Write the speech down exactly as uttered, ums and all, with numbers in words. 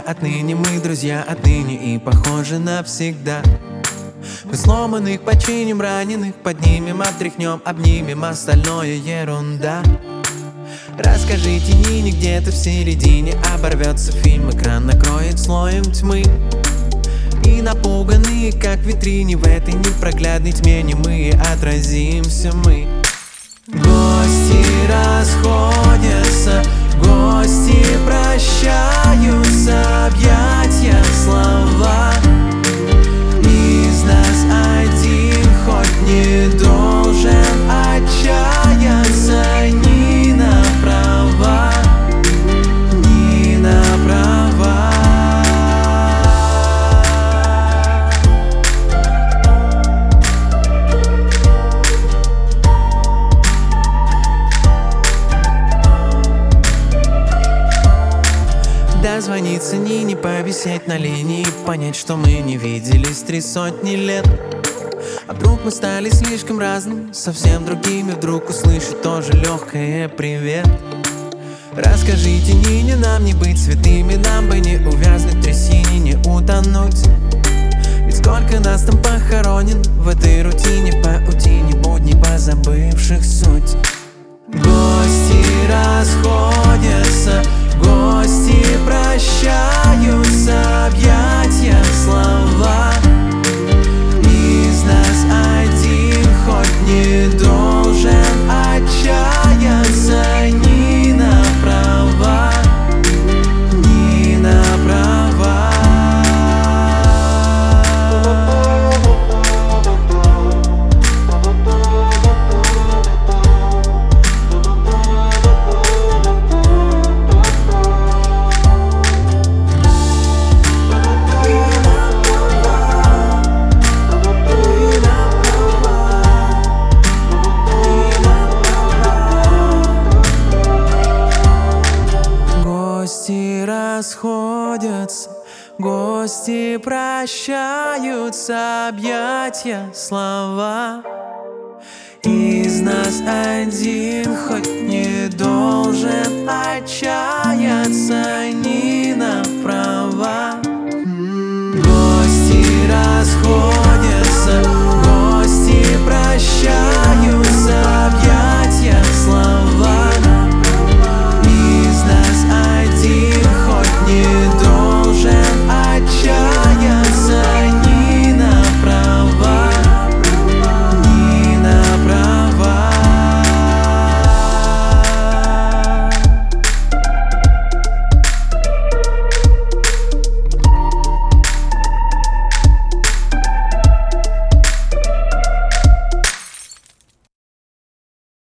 отныне мы друзья, отныне и похожи навсегда. Мы сломанных починим, раненых поднимем, обтряхнем, обнимем, остальное ерунда. Расскажите Нине, где-то в середине оборвется фильм, экран накроет слоем тьмы. И напуганные, как в витрине, в этой непроглядной тьме немые отразимся мы. Гости расходятся, гости прощаются, объятия, слова. Из нас один хоть не должен отчаяться. Нина права, Нина права. Дозвониться Нине, повисеть на линии, понять, что мы не виделись три сотни лет. А вдруг мы стали слишком разными, совсем другими, вдруг услышать тоже легкое привет. Расскажите Нине, нам не быть святыми, нам бы не увязнуть в трясине, не утонуть. Ведь сколько нас там похоронен в этой рутине, в паутине будней, позабывших суть. Гости расходятся, гости прощаются, объятия, слова. Из нас один хоть не должен отчаяться. Нина права, Нина права. Гости расходятся, гости прощаются, объятия, слова. Из нас один хоть не должен отчаяться. Нина права.